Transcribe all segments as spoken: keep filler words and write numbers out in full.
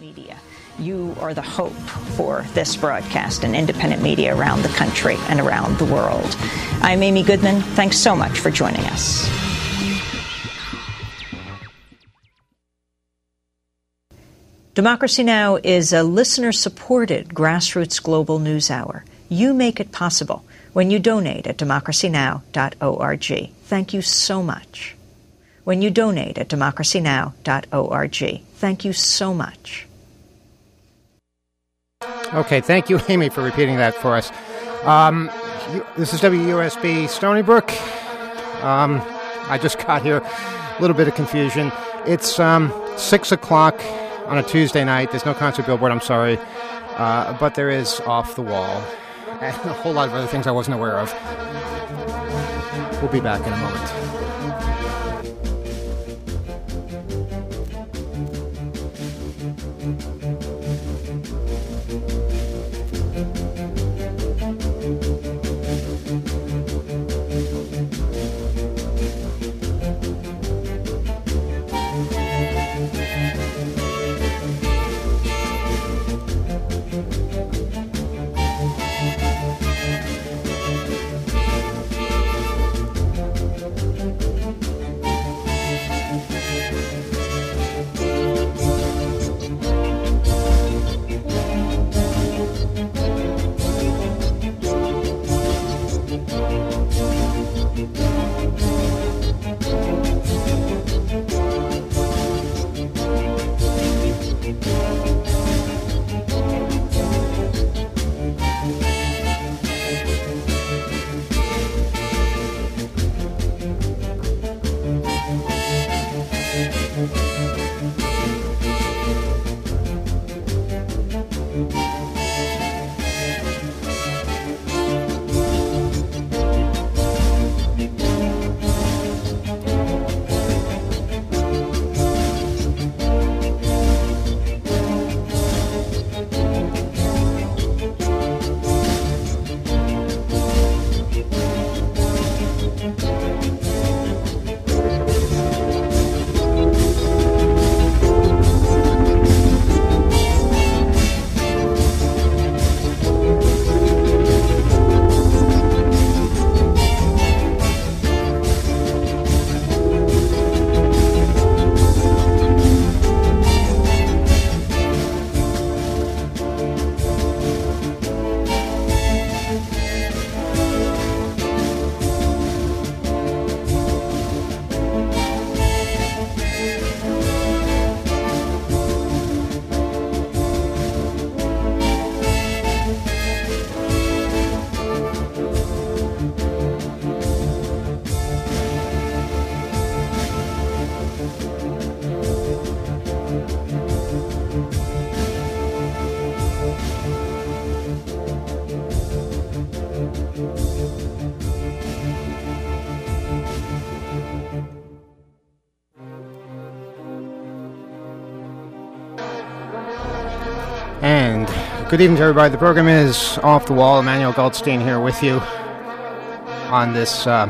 Media. You are the hope for this broadcast and independent media around the country and around the world. I'm Amy Goodman. Thanks so much for joining us. Democracy Now! Is a listener-supported grassroots global news hour. You make it possible when you donate at democracy now dot org. Thank you so much. When you donate at democracy now dot org. Thank you so much. Okay, thank you, Amy, for repeating that for us. Um, you, this is W U S B Stony Brook. Um, I just got here. A little bit of confusion. It's um, six o'clock on a Tuesday night. There's no concert billboard, I'm sorry. Uh, but there is Off the Wall and a whole lot of other things I wasn't aware of. We'll be back in a moment. Good evening to everybody. The program is Off the Wall. Emmanuel Goldstein here with you on this, uh,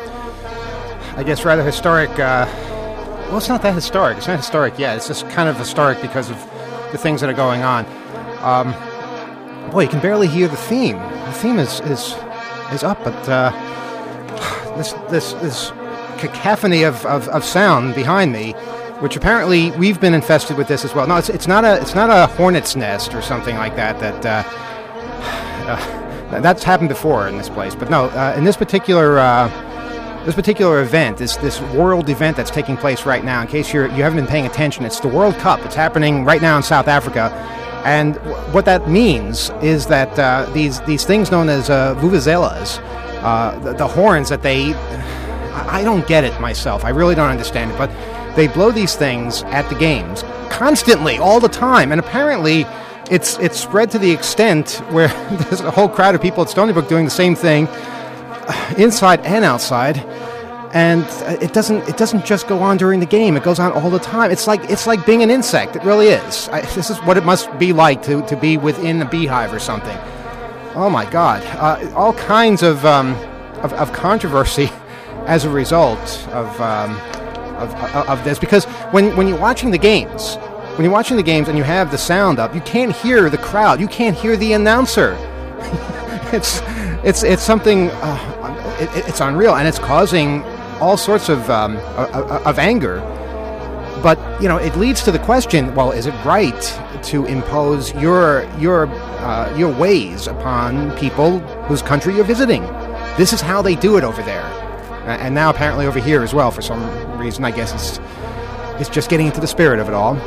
I guess, rather historic. Uh, well, it's not that historic. It's not historic yet. It's just kind of historic because of the things that are going on. Um, boy, you can barely hear the theme. The theme is is is up, but uh, this this this cacophony of, of, of sound behind me, which apparently we've been infested with this as well. No, it's it's not a it's not a hornet's nest or something like that. That uh, uh, that's happened before in this place, but no, uh, in this particular uh, this particular event, this this world event that's taking place right now. In case you're you haven't been paying attention, it's the World Cup. It's happening right now in South Africa, and w- what that means is that uh, these these things known as uh, vuvuzelas, uh, the, the horns that they, I don't get it myself. I really don't understand it, but they blow these things at the games constantly, all the time, and apparently it's it's spread to the extent where there's a whole crowd of people at Stony Brook doing the same thing, inside and outside, and it doesn't it doesn't just go on during the game. It goes on all the time. It's like it's like being an insect. It really is. I, this is what it must be like to, to be within a beehive or something. Oh my God! Uh, all kinds of, um, of of controversy as a result of. Um, Of, of this, because when, when you're watching the games, when you're watching the games and you have the sound up, you can't hear the crowd. You can't hear the announcer. it's it's it's something. Uh, it, it's unreal, and it's causing all sorts of um, of anger. But you know, it leads to the question: well, is it right to impose your your uh, your ways upon people whose country you're visiting? This is how they do it over there, and now apparently over here as well. For some reason, I guess it's it's just getting into the spirit of it all.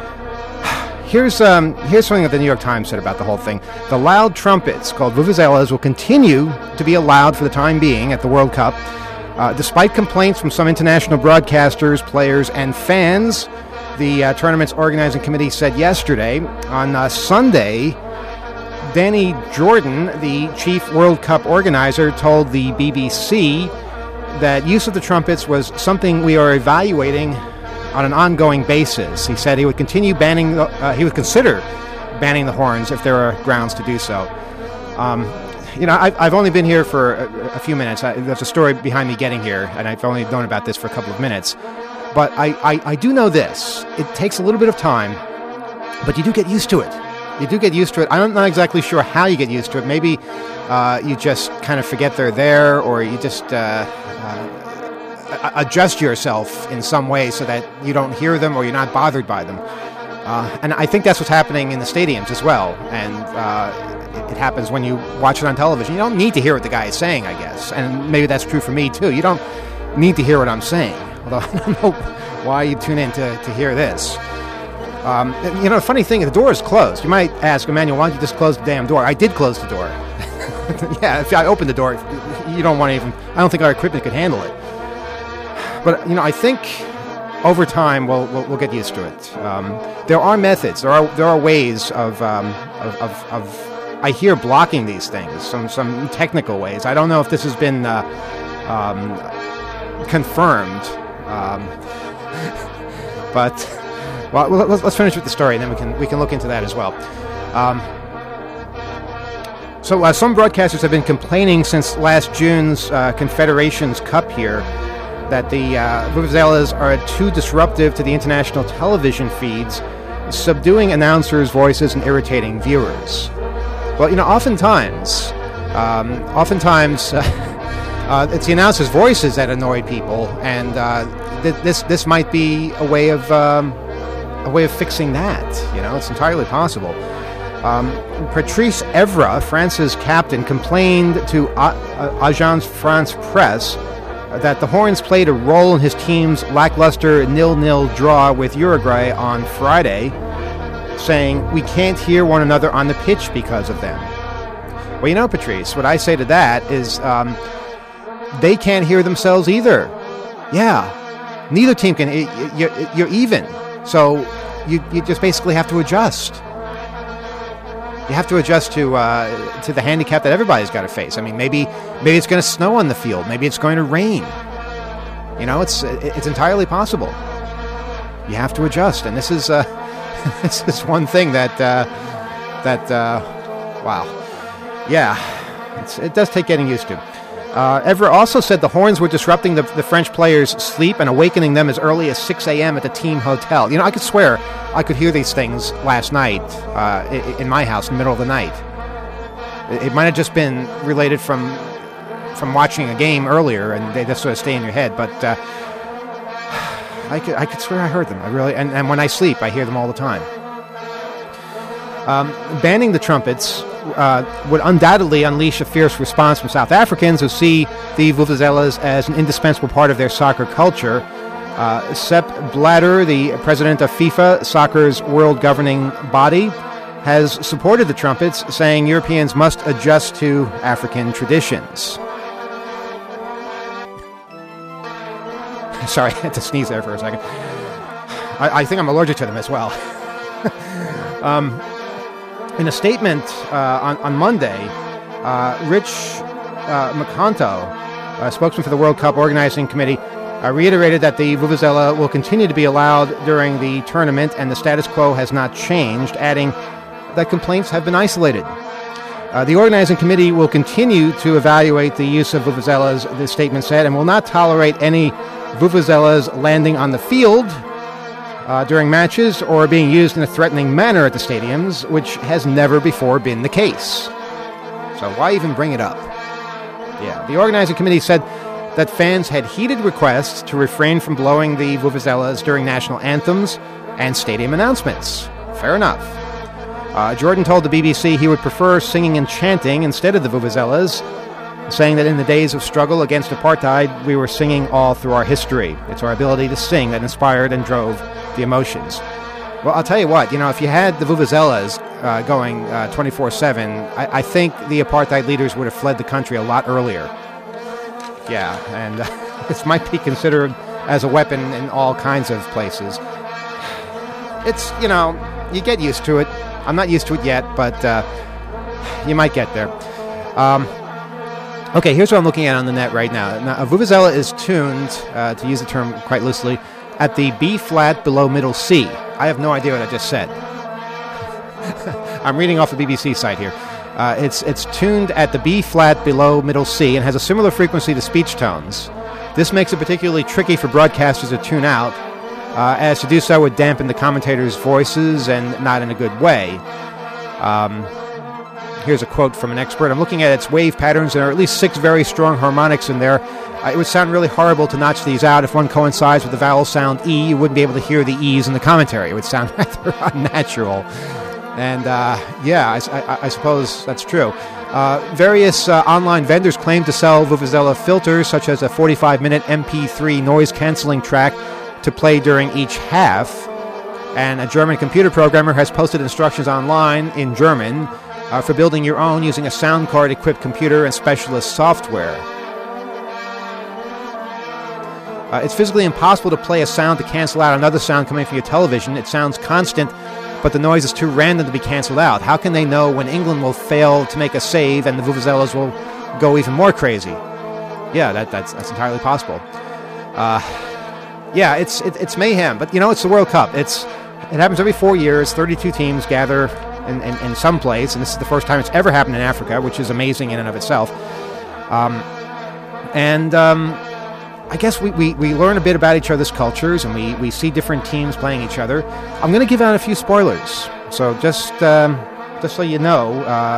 Here's um, here's something that the New York Times said about the whole thing. The loud trumpets, called vuvuzelas, will continue to be allowed for the time being at the World Cup, uh, despite complaints from some international broadcasters, players, and fans. The uh, tournament's organizing committee said yesterday. On uh, Sunday, Danny Jordan, the chief World Cup organizer, told the B B C that use of the trumpets was something we are evaluating on an ongoing basis. He said he would continue banning, the, uh, he would consider banning the horns if there are grounds to do so. Um, you know, I've, I've only been here for a, a few minutes. I, there's a story behind me getting here, and I've only known about this for a couple of minutes. But I, I, I do know this. It takes a little bit of time, but you do get used to it. You do get used to it. I'm not exactly sure how you get used to it. Maybe uh, you just kind of forget they're there, or you just uh, uh, adjust yourself in some way so that you don't hear them or you're not bothered by them. Uh, and I think that's what's happening in the stadiums as well. And uh, it, it happens when you watch it on television. You don't need to hear what the guy is saying, I guess. And maybe that's true for me, too. You don't need to hear what I'm saying. Although I don't know why you tune in to, to hear this. Um, you know, the funny thing, the door is closed. You might ask, Emmanuel, why don't you just close the damn door? I did close the door. Yeah, if I opened the door, you don't want to even... I don't think our equipment could handle it. But, you know, I think over time we'll, we'll, we'll get used to it. Um, there are methods. There are there are ways of, um, of, of, of, I hear, blocking these things, some, some technical ways. I don't know if this has been uh, um, confirmed. Um, but, well, let's, let's finish with the story, and then we can, we can look into that as well. Um, so uh, some broadcasters have been complaining since last June's uh, Confederations Cup here that the uh, vuvuzelas are too disruptive to the international television feeds, subduing announcers' voices and irritating viewers. Well, you know, oftentimes, um, oftentimes, uh, uh, it's the announcers' voices that annoy people, and uh, th- this this might be a way of um, a way of fixing that. You know, it's entirely possible. Um, Patrice Evra, France's captain, complained to A- A- Agence France Presse that the horns played a role in his team's lackluster nil-nil draw with Uruguay on Friday, saying, "We can't hear one another on the pitch because of them." Well, you know, Patrice, what I say to that is um, they can't hear themselves either. Yeah, neither team can. You're, you're even. So you, you just basically have to adjust. You have to adjust to uh, to the handicap that everybody's got to face. I mean, maybe maybe it's going to snow on the field. Maybe it's going to rain. You know, it's it's entirely possible. You have to adjust, and this is uh, this is one thing that uh, that uh, wow, yeah, it's, it does take getting used to. Uh, Evra also said the horns were disrupting the, the French players' sleep and awakening them as early as six a.m. at the team hotel. You know, I could swear I could hear these things last night uh, in my house in the middle of the night. It might have just been related from from watching a game earlier, and they just sort of stay in your head. But uh, I could I could swear I heard them. I really, and, and when I sleep, I hear them all the time. Um, banning the trumpets uh, would undoubtedly unleash a fierce response from South Africans who see the vuvuzelas as an indispensable part of their soccer culture. Uh, Sepp Blatter, the president of FIFA, soccer's world governing body, has supported the trumpets, saying Europeans must adjust to African traditions. Sorry, I had to sneeze there for a second. I, I think I'm allergic to them as well. um, in a statement uh, on, on Monday, uh, Rich uh, McConto, a spokesman for the World Cup Organizing Committee, uh, reiterated that the vuvuzela will continue to be allowed during the tournament and the status quo has not changed, adding that complaints have been isolated. Uh, the organizing committee will continue to evaluate the use of vuvuzelas, the statement said, and will not tolerate any vuvuzelas landing on the field uh, during matches or being used in a threatening manner at the stadiums, which has never before been the case. So why even bring it up? Yeah, the organizing committee said that fans had heated requests to refrain from blowing the vuvuzelas during national anthems and stadium announcements. Fair enough. Uh, Jordan told the B B C he would prefer singing and chanting instead of the vuvuzelas, saying that in the days of struggle against apartheid, we were singing all through our history. It's our ability to sing that inspired and drove the emotions. Well, I'll tell you what, you know, if you had the vuvuzelas uh, going uh, twenty-four seven, I, I think the apartheid leaders would have fled the country a lot earlier. Yeah, and uh, this might be considered as a weapon in all kinds of places. It's, you know, you get used to it. I'm not used to it yet, but uh, you might get there. Um, okay, here's what I'm looking at on the net right now. Now, a vuvuzela is tuned, uh, to use the term quite loosely, at the B flat below middle C. I have no idea what I just said. I'm reading off the B B C site here. Uh, it's it's tuned at the B flat below middle C and has a similar frequency to speech tones. This makes it particularly tricky for broadcasters to tune out, uh, as to do so would dampen the commentators' voices and not in a good way. Um, here's a quote from an expert. I'm looking at its wave patterns. There are at least six very strong harmonics in there. Uh, it would sound really horrible to notch these out. If one coincides with the vowel sound E, you wouldn't be able to hear the E's in the commentary. It would sound rather unnatural. And, uh, yeah, I, I, I suppose that's true. Uh, various uh, online vendors claim to sell vuvuzela filters, such as a forty-five minute M P three noise-canceling track to play during each half. And a German computer programmer has posted instructions online in German uh, for building your own using a sound card-equipped computer and specialist software. Uh, it's physically impossible to play a sound to cancel out another sound coming from your television. It sounds constant, but the noise is too random to be canceled out. How can they know when England will fail to make a save and the vuvuzelas will go even more crazy? Yeah, that, that's that's entirely possible. Uh, yeah, it's it, it's mayhem, but you know, it's the World Cup. It's it happens every four years. thirty-two teams gather in, in, in some place, and this is the first time it's ever happened in Africa, which is amazing in and of itself. Um, and um, I guess we, we, we learn a bit about each other's cultures, and we, we see different teams playing each other. I'm going to give out a few spoilers. So just um, just so you know,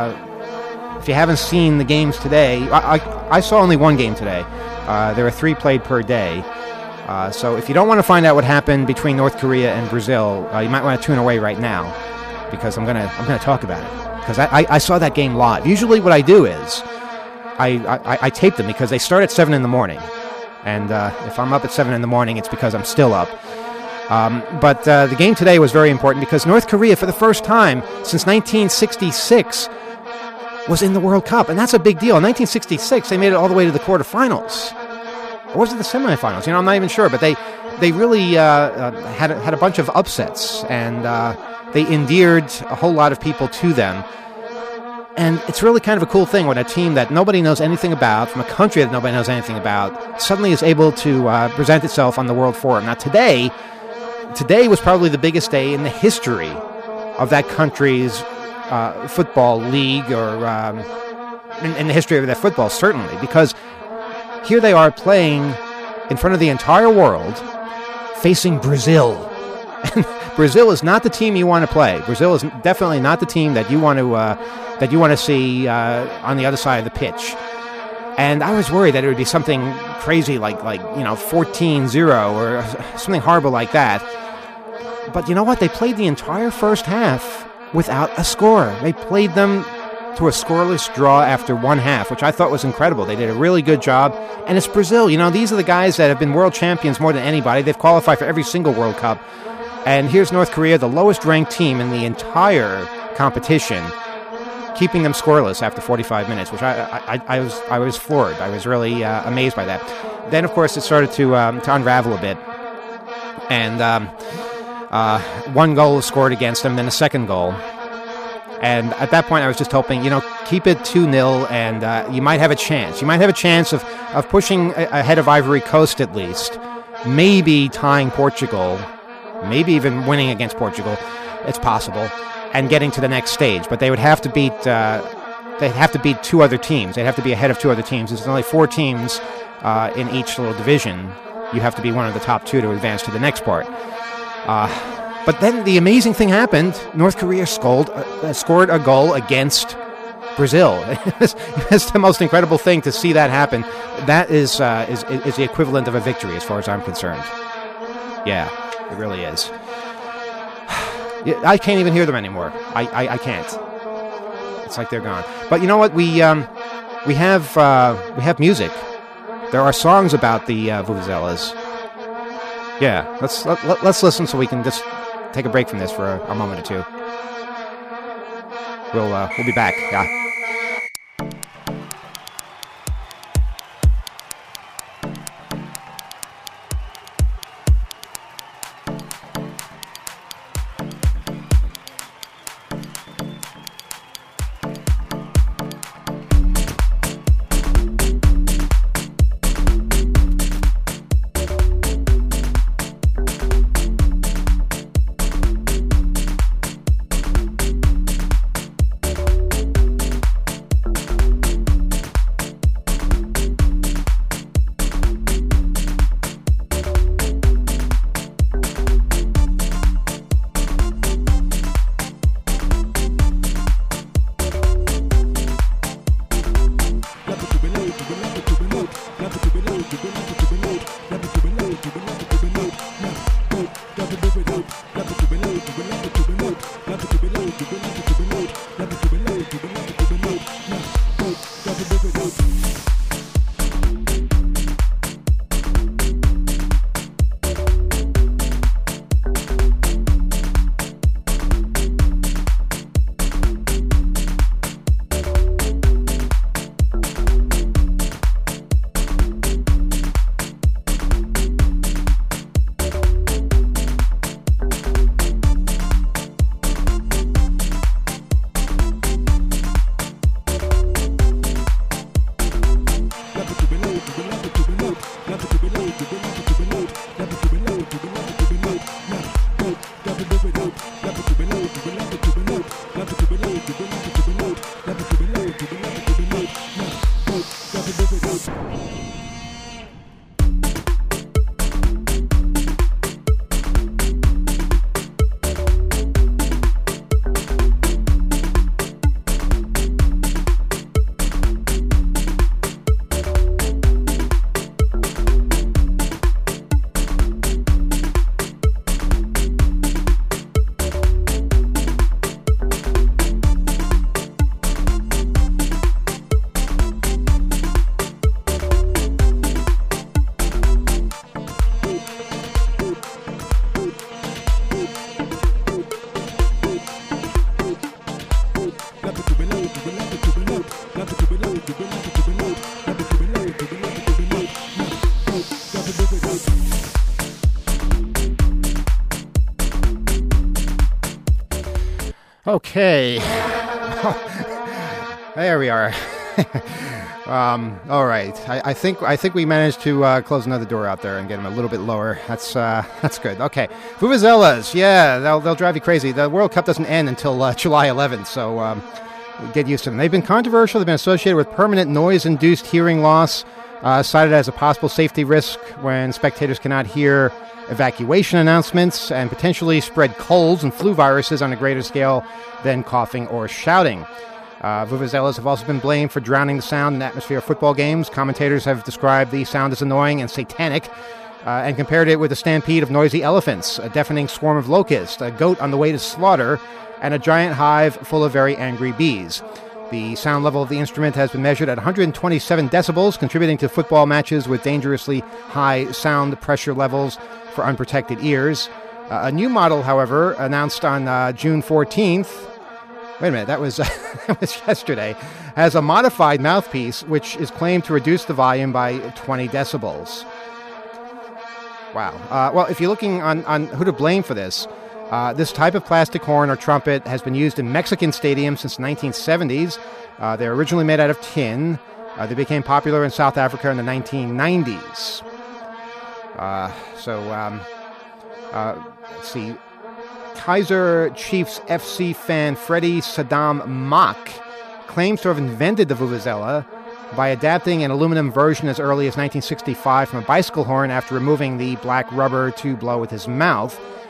uh, if you haven't seen the games today, I, I, I saw only one game today. Uh, there are three played per day. Uh, so if you don't want to find out what happened between North Korea and Brazil, uh, you might want to tune away right now, because I'm going to I'm going to talk about it. Because I, I, I saw that game live. Usually what I do is I, I, I tape them because they start at seven in the morning. And uh, if I'm up at seven in the morning, it's because I'm still up. Um, but uh, the game today was very important because North Korea, for the first time since nineteen sixty-six, was in the World Cup. And that's a big deal. In nineteen sixty-six, they made it all the way to the quarterfinals. Or was it the semifinals? You know, I'm not even sure. But they they really uh, uh, had, a, had a bunch of upsets. And uh, they endeared a whole lot of people to them. And it's really kind of a cool thing when a team that nobody knows anything about, from a country that nobody knows anything about, suddenly is able to uh, present itself on the World Forum. Now, today, today was probably the biggest day in the history of that country's uh, football league, or um, in, in the history of that football, certainly, because here they are playing in front of the entire world, facing Brazil. Brazil is not the team you want to play. Brazil is definitely not the team that you want to uh, that you want to see uh, on the other side of the pitch. And I was worried that it would be something crazy like like you know fourteen zero or something horrible like that. But you know what? They played the entire first half without a score. They played them to a scoreless draw after one half, which I thought was incredible. They did a really good job. And it's Brazil. You know, these are the guys that have been world champions more than anybody. They've qualified for every single World Cup. And here's North Korea, the lowest-ranked team in the entire competition, keeping them scoreless after forty-five minutes, which I I, I was I was floored. I was really uh, amazed by that. Then, of course, it started to um, to unravel a bit, and um, uh, one goal was scored against them, then a second goal. And at that point, I was just hoping, you know, keep it two nil, and uh, you might have a chance. You might have a chance of, of pushing ahead of Ivory Coast at least, maybe tying Portugal, maybe even winning against Portugal. It's possible, and getting to the next stage. But they would have to beat uh, they'd have to beat two other teams. They'd have to be ahead of two other teams. There's only four teams uh, in each little division. You have to be one of the top two to advance to the next part. Uh, but then the amazing thing happened. North Korea scored, uh, scored a goal against Brazil. It's the most incredible thing to see that happen. That is, uh, is is the equivalent of a victory as far as I'm concerned. Yeah, it really is. I can't even hear them anymore. I, I, I can't. It's like they're gone. But you know what? We um we have uh, we have music. There are songs about the uh, vuvuzelas. Yeah, let's let, let, let's listen so we can just take a break from this for a, a moment or two. We'll uh, we'll be back. Yeah. Okay. There we are. um, all right. I, I think I think we managed to uh, close another door out there and get them a little bit lower. That's uh, that's good. Okay. Vuvuzelas. Yeah, they'll they'll drive you crazy. The World Cup doesn't end until uh, July eleventh, so um, get used to them. They've been controversial. They've been associated with permanent noise-induced hearing loss, uh, cited as a possible safety risk when spectators cannot hear evacuation announcements, and potentially spread colds and flu viruses on a greater scale than coughing or shouting. Uh, vuvuzelas have also been blamed for drowning the sound in atmosphere of football games. Commentators have described the sound as annoying and satanic, uh, and compared it with a stampede of noisy elephants, a deafening swarm of locusts, a goat on the way to slaughter, and a giant hive full of very angry bees. The sound level of the instrument has been measured at one hundred twenty-seven decibels, contributing to football matches with dangerously high sound pressure levels for unprotected ears. Uh, a new model, however, announced on uh, June fourteenth, wait a minute, that was, uh, that was yesterday, has a modified mouthpiece which is claimed to reduce the volume by twenty decibels. Wow. Uh, well, if you're looking on, on who to blame for this, uh, this type of plastic horn or trumpet has been used in Mexican stadiums since the nineteen seventies. Uh, they're originally made out of tin. Uh, they became popular in South Africa in the nineteen nineties. Uh, so, um, uh, let's see. Kaiser Chiefs F C fan Freddie Saddam Mock claims to have invented the vuvuzela by adapting an aluminum version as early as nineteen sixty-five from a bicycle horn after removing the black rubber to blow with his mouth.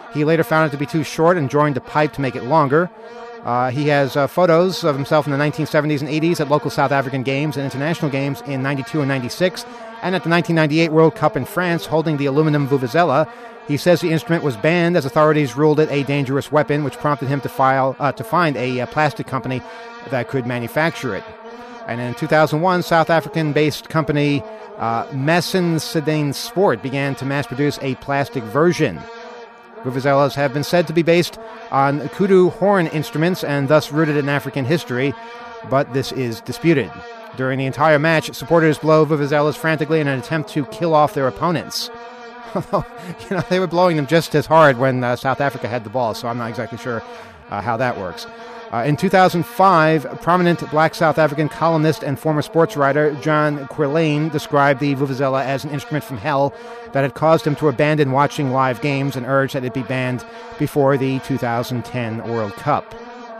He later found it to be too short and joined a pipe to make it longer. Uh, he has uh, photos of himself in the nineteen seventies and eighties at local South African games and international games in ninety-two and ninety-six, and at the nineteen ninety-eight World Cup in France holding the aluminum vuvuzela. He says the instrument was banned as authorities ruled it a dangerous weapon, which prompted him to file uh, to find a uh, plastic company that could manufacture it. And in two thousand one, South African-based company uh, Messen Sedane Sport began to mass-produce a plastic version. Vuvuzelas have been said to be based on kudu horn instruments and thus rooted in African history, but this is disputed. During the entire match, supporters blow vuvuzelas frantically in an attempt to kill off their opponents. Although, you know, they were blowing them just as hard when uh, South Africa had the ball, so I'm not exactly sure uh, how that works. Uh, in two thousand five, prominent black South African columnist and former sports writer John Quirlane described the vuvuzela as an instrument from hell that had caused him to abandon watching live games and urged that it be banned before the two thousand ten World Cup.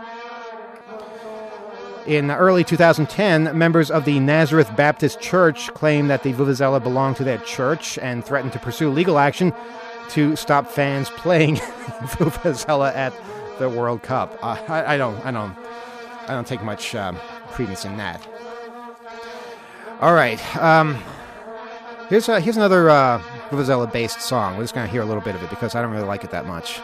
In early two thousand ten, members of the Nazareth Baptist Church claimed that the vuvuzela belonged to their church and threatened to pursue legal action to stop fans playing vuvuzela at the World Cup. Uh, I, I don't, I don't, I don't take much um, credence in that. All right, um, here's a, here's another uh, vuvuzela-based song. We're just going to hear a little bit of it because I don't really like it that much.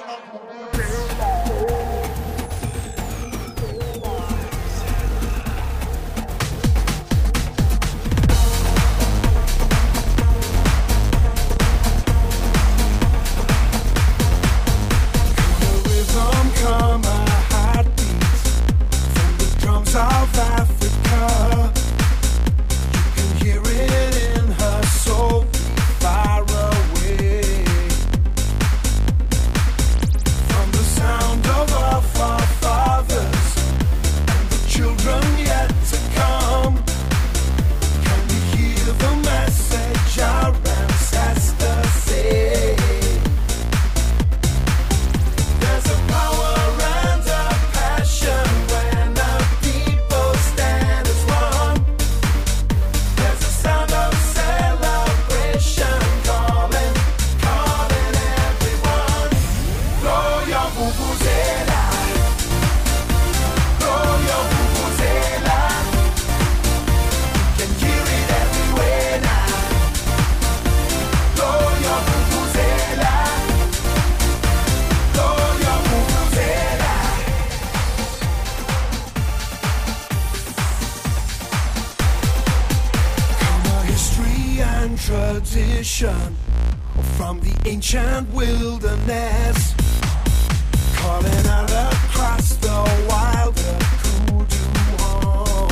Tradition from the ancient wilderness, calling out across the wild kudu home.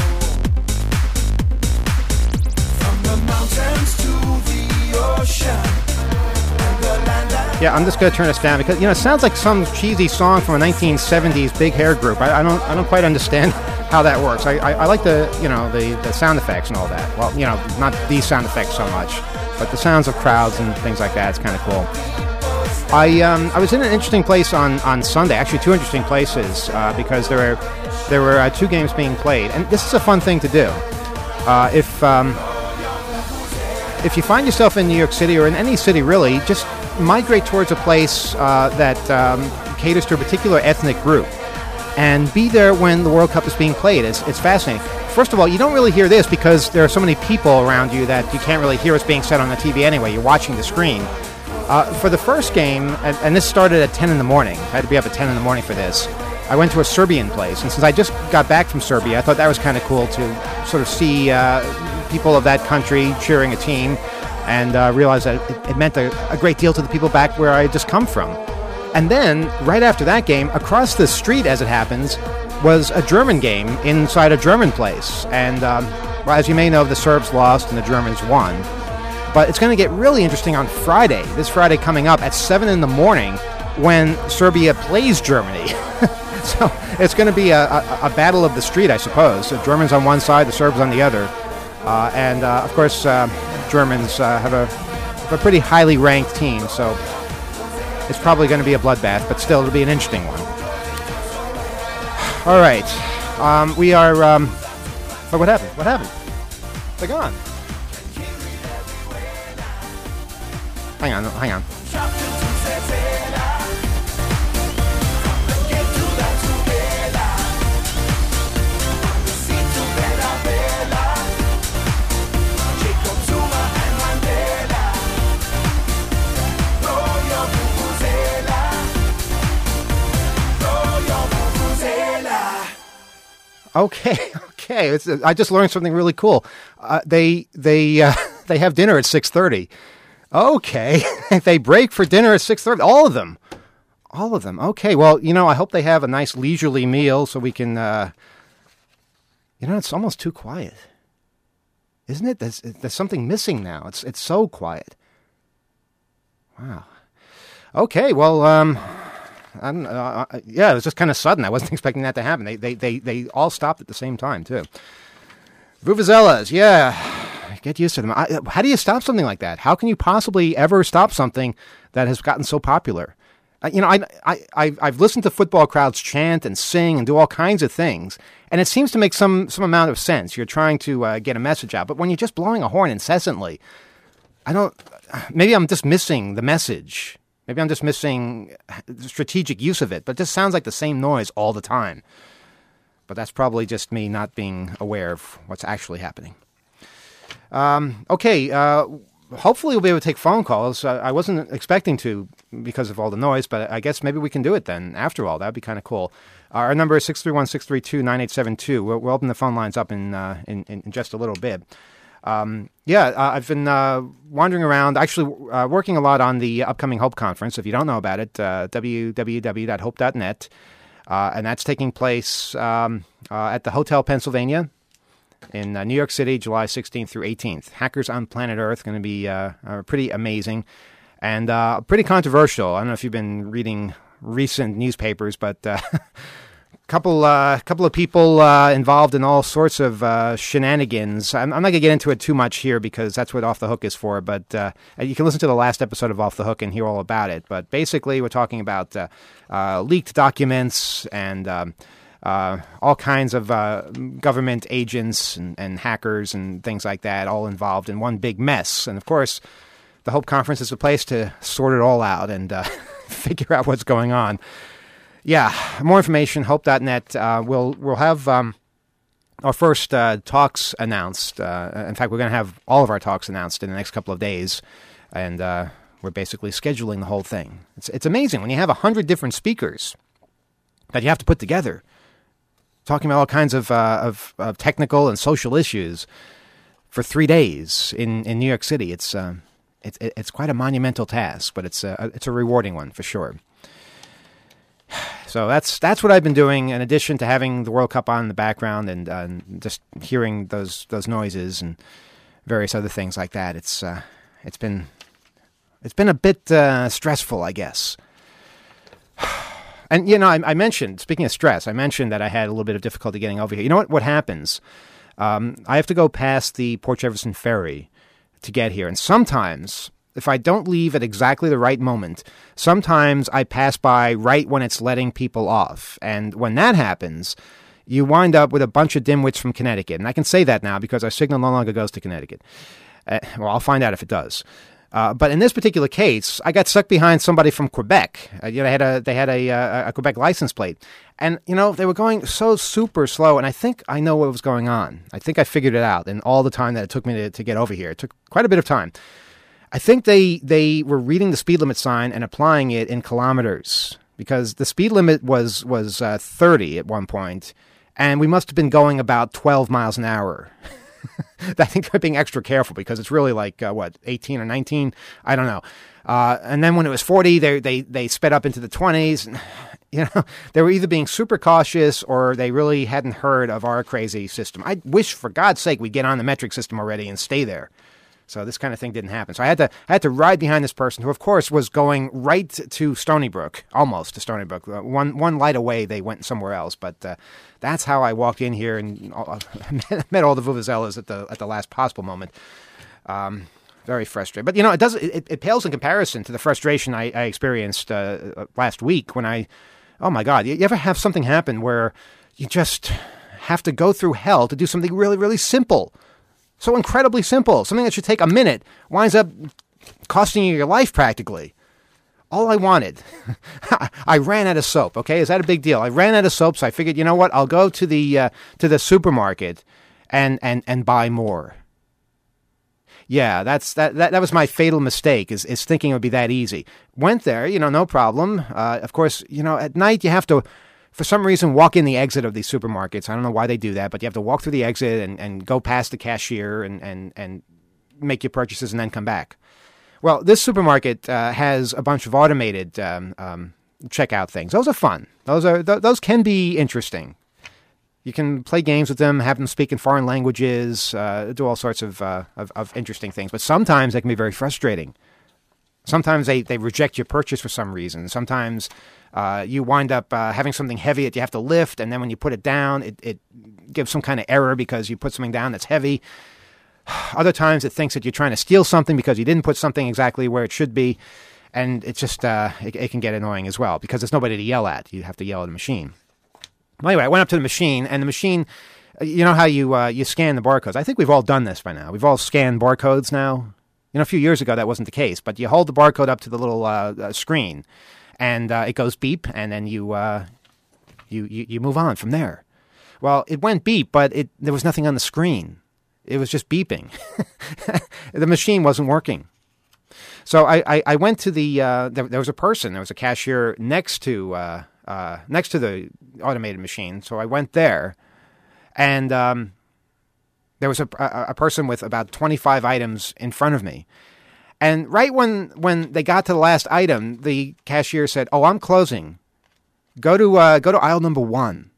From the mountains to the ocean and the land that Yeah, I'm just going to turn this down because, you know, it sounds like some cheesy song from a nineteen seventies big hair group. I, I don't I don't quite understand how that works. I, I, I like the, you know, the, the sound effects and all that. Well, you know, not these sound effects so much, but the sounds of crowds and things like that. It's kind of cool. I um, I was in an interesting place on, on Sunday, actually two interesting places, uh, because there were there were uh, two games being played, and this is a fun thing to do. Uh, if um, if you find yourself in New York City or in any city really, just migrate towards a place uh, that um, caters to a particular ethnic group, and be there when the World Cup is being played. It's it's fascinating. First of all, you don't really hear this because there are so many people around you that you can't really hear what's being said on the T V anyway. You're watching the screen. Uh, for the first game, and, and this started at ten in the morning. I had to be up at ten in the morning for this. I went to a Serbian place, and since I just got back from Serbia, I thought that was kind of cool to sort of see uh, people of that country cheering a team, and uh, realize that it, it meant a, a great deal to the people back where I had just come from. And then, right after that game, across the street, as it happens, was a German game inside a German place. And, um, well, as you may know, the Serbs lost and the Germans won. But it's going to get really interesting on Friday, this Friday coming up at seven in the morning when Serbia plays Germany. So it's going to be a, a, a battle of the street, I suppose. The Germans on one side, the Serbs on the other. Uh, and, uh, of course, uh, Germans uh, have, a, have a pretty highly ranked team, so it's probably going to be a bloodbath, but still, it'll be an interesting one. All right. Um, we are... Um, oh, what happened? What happened? They're gone. Hang on, hang on. Okay, okay. It's, I just learned something really cool. Uh, they they uh, they have dinner at six thirty. Okay, they break for dinner at six thirty. All of them, all of them. Okay, well, you know, I hope they have a nice leisurely meal so we can. Uh, you know, it's almost too quiet, isn't it? There's there's something missing now. It's it's so quiet. Wow. Okay, well, um. I don't, uh, yeah, it was just kind of sudden. I wasn't expecting that to happen. They they they, they all stopped at the same time, too. Vuvuzelas, yeah. Get used to them. I, how do you stop something like that? How can you possibly ever stop something that has gotten so popular? Uh, you know, I, I, I, I've listened to football crowds chant and sing and do all kinds of things, and it seems to make some, some amount of sense. You're trying to uh, get a message out. But when you're just blowing a horn incessantly, I don't... Maybe I'm just missing the message. Maybe I'm just missing the strategic use of it, but it just sounds like the same noise all the time. But that's probably just me not being aware of what's actually happening. Um, okay, uh, hopefully we'll be able to take phone calls. Uh, I wasn't expecting to because of all the noise, but I guess maybe we can do it then. After all, that would be kind of cool. Uh, our number is six three one, six three two, nine eight seven two. We'll, we'll open the phone lines up in, uh, in, in just a little bit. Um, yeah, uh, I've been uh, wandering around, actually uh, working a lot on the upcoming Hope Conference. If you don't know about it, uh, w w w dot hope dot net. Uh, and that's taking place um, uh, at the Hotel Pennsylvania in uh, New York City, July sixteenth through eighteenth. Hackers on Planet Earth, going to be uh, uh, pretty amazing and uh, pretty controversial. I don't know if you've been reading recent newspapers, but uh, couple uh, couple of people uh, involved in all sorts of uh, shenanigans. I'm, I'm not going to get into it too much here because that's what Off the Hook is for, but uh, you can listen to the last episode of Off the Hook and hear all about it. But basically, we're talking about uh, uh, leaked documents and um, uh, all kinds of uh, government agents and, and hackers and things like that all involved in one big mess. And of course, the Hope Conference is a place to sort it all out and uh, figure out what's going on. Yeah, more information, hope dot net. Uh, we'll we'll have um, our first uh, talks announced. Uh, in fact, we're going to have all of our talks announced in the next couple of days, and uh, we're basically scheduling the whole thing. It's it's amazing when you have a hundred different speakers that you have to put together, talking about all kinds of, uh, of of technical and social issues for three days in, in New York City. It's uh, it's it's quite a monumental task, but it's a, it's a rewarding one for sure. So that's that's what I've been doing, in addition to having the World Cup on in the background and uh, just hearing those those noises and various other things like that. It's uh, it's been it's been a bit uh, stressful, I guess. And you know, I, I mentioned, speaking of stress, I mentioned that I had a little bit of difficulty getting over here. You know what? What happens? Um, I have to go past the Port Jefferson Ferry to get here, and sometimes, if I don't leave at exactly the right moment, sometimes I pass by right when it's letting people off. And when that happens, you wind up with a bunch of dimwits from Connecticut. And I can say that now because our signal no longer goes to Connecticut. Uh, well, I'll find out if it does. Uh, but in this particular case, I got stuck behind somebody from Quebec. Uh, you know, they had a they had a, a, a Quebec license plate, and you know they were going so super slow. And I think I know what was going on. I think I figured it out. And all the time that it took me to, to get over here, it took quite a bit of time. I think they they were reading the speed limit sign and applying it in kilometers, because the speed limit was was uh, thirty at one point, and we must have been going about twelve miles an hour. I think they're being extra careful because it's really like, uh, what, eighteen or nineteen? I don't know. Uh, and then when it was forty, they, they, they sped up into the twenties. You know, they were either being super cautious or they really hadn't heard of our crazy system. I wish, for God's sake, we'd get on the metric system already and stay there. So this kind of thing didn't happen. So I had to I had to ride behind this person who, of course, was going right to Stony Brook, almost to Stony Brook. Uh, one one light away, they went somewhere else. But uh, that's how I walked in here and uh, met all the vuvuzelas at the at the last possible moment. Um, very frustrated. But you know, it does it, it pales in comparison to the frustration I, I experienced uh, last week when I, oh my God, you, you ever have something happen where you just have to go through hell to do something really really simple? So incredibly simple. Something that should take a minute winds up costing you your life practically. All I wanted. I ran out of soap, okay? Is that a big deal? I ran out of soap, so I figured, you know what? I'll go to the uh, to the supermarket and, and, and buy more. Yeah, that's that, that that was my fatal mistake, is, is thinking it would be that easy. Went there, you know, no problem. Uh, of course, you know, at night you have to for some reason, walk in the exit of these supermarkets. I don't know why they do that, but you have to walk through the exit and, and go past the cashier and, and, and make your purchases and then come back. Well, this supermarket uh, has a bunch of automated um, um, checkout things. Those are fun. Those are th- those can be interesting. You can play games with them, have them speak in foreign languages, uh, do all sorts of, uh, of of interesting things. But sometimes they can be very frustrating. Sometimes they, they reject your purchase for some reason. Sometimes uh, you wind up uh, having something heavy that you have to lift, and then when you put it down, it, it gives some kind of error because you put something down that's heavy. Other times it thinks that you're trying to steal something because you didn't put something exactly where it should be, and it just uh, it, it can get annoying as well because there's nobody to yell at. You have to yell at the machine. Well, anyway, I went up to the machine, and the machine, you know how you uh, you scan the barcodes. I think we've all done this by now. We've all scanned barcodes now. You know, a few years ago that wasn't the case, but you hold the barcode up to the little uh, uh, screen, and uh, it goes beep, and then you, uh, you you you move on from there. Well, it went beep, but it there was nothing on the screen. It was just beeping. The machine wasn't working. So I, I, I went to the uh, there, there was a person, there was a cashier next to uh, uh, next to the automated machine. So I went there, and um, there was a, a, a person with about twenty-five items in front of me. And right when, when they got to the last item, the cashier said, "Oh, I'm closing. Go to uh, go to aisle number one."